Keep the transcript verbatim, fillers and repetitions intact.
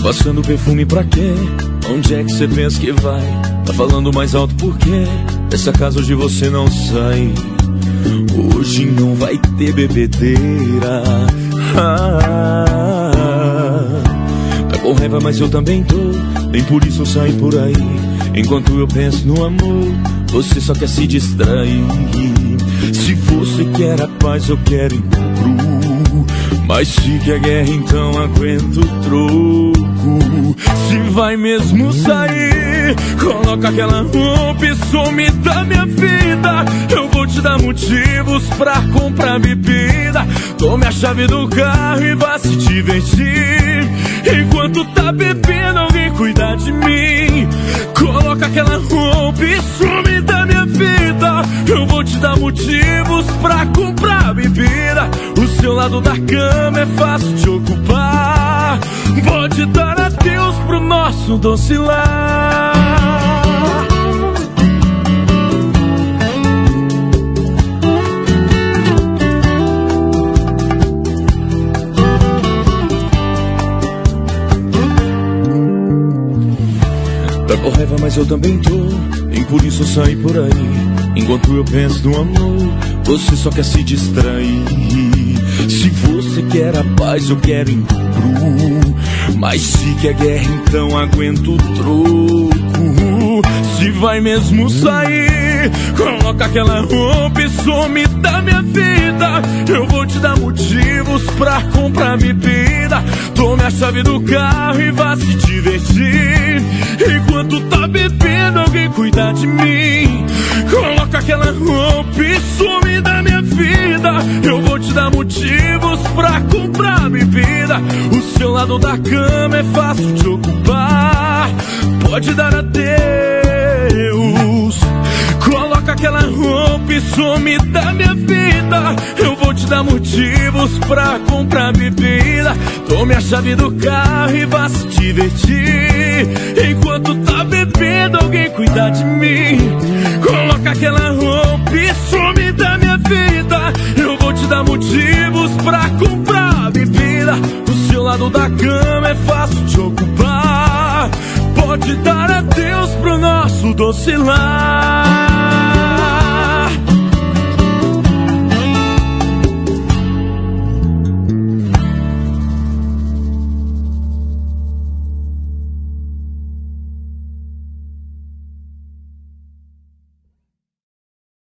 passando perfume pra quê? Onde é que você pensa que vai? Tá falando mais alto por quê? Dessa casa hoje você não sai. Hoje não vai ter bebedeira. ah, Tá com raiva, mas eu também tô. Nem por isso eu saio por aí. Enquanto eu penso no amor, você só quer se distrair. Se você quer a paz, eu quero encontro. Mas se quer guerra, então aguento o troco. Se vai mesmo sair, coloca aquela roupa e some da minha vida. Eu vou te dar motivos pra comprar bebida. Tome a chave do carro e vá se divertir. Enquanto tá bebendo, alguém cuida de mim. Coloca aquela roupa e some da minha vida. Eu vou te dar motivos pra comprar bebida. O seu lado da cama é fácil de ocupar. Pode dar adeus pro nosso doce lar. Tá com raiva, mas eu também tô. Nem por isso eu saio por aí. Enquanto eu penso no amor, você só quer se distrair. Se você quer a paz, eu quero encontro. Mas se quer guerra, então aguento o troco. Se vai mesmo sair, coloca aquela roupa e some da minha vida. Eu vou te dar motivos pra comprar bebida. Tome a chave do carro e vá se divertir. Enquanto tá bebendo, alguém cuida de mim. Coloca aquela roupa e some da minha vida. Eu vou te dar motivos pra comprar bebida. O seu lado da cama é fácil de ocupar. Pode dar adeus. Coloca aquela roupa e some da minha vida. Eu vou te dar motivos pra comprar bebida. Tome a chave do carro e vá se divertir. Enquanto tá bebendo, alguém cuida de mim. Coloca aquela roupa e some da minha vida. Eu vou te dar motivos pra comprar bebida. O seu lado da cama é fácil de ocupar. Pode dar adeus pro nosso doce lar.